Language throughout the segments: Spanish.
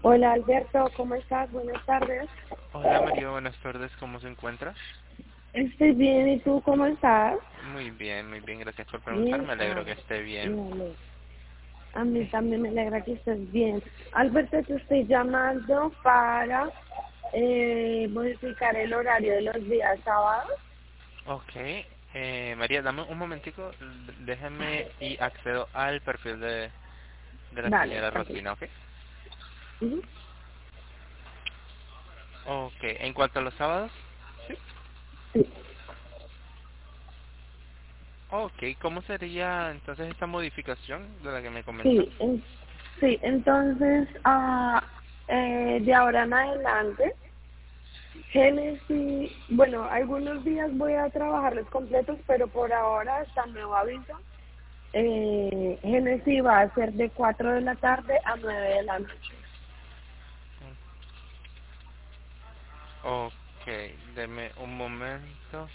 Hola Alberto, ¿cómo estás? Buenas tardes. Hola María, buenas tardes, ¿cómo se encuentra? Estoy bien, ¿y tú cómo estás? Muy bien, gracias por preguntar, Bien, me alegro que esté bien. vale. A mí también me alegra que estés bien. Alberto, te estoy llamando para modificar el horario de los días sábados. Ok, María, dame un momentico, déjame y accedo al perfil de la Dale, señora tranquilo. Rosina, ¿ok? Ujú. Ok, en cuanto a los sábados, sí. Sí, Ok, ¿cómo sería entonces esta modificación de la que me comentó? sí, sí, entonces, de ahora en adelante, Génesis, bueno, algunos días voy a trabajarlos completos, pero por ahora, hasta nuevo aviso, Génesis va a ser de 4 de la tarde a 9 de la noche. Ok, deme un momento.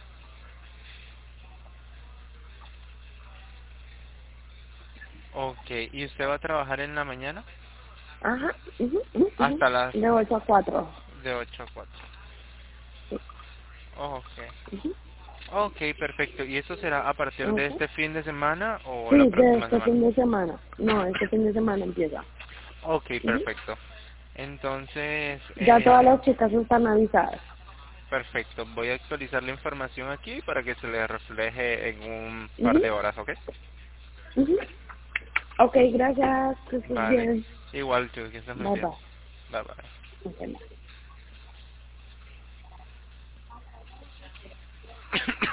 Ok, ¿y usted va a trabajar en la mañana? Ajá, ujú, ujú, ujú, Hasta las de 8 a 4. de 8 a 4. Sí, Ok. ujú, Ok, perfecto. ¿Y eso será a partir de ok. este fin de semana o la Sí, de próxima este semana? fin de semana. No, este fin de semana empieza. Ok, Ujú. perfecto. Entonces, Ya todas las chicas están avisadas. perfecto. Voy a actualizar la información aquí para que se le refleje en un par Ujú, de horas, ¿ok? ujú. Ok, gracias, que estés Vale. bien. Igual tú, que estés muy Bye bien. bye. Bye bye. Ok, bye.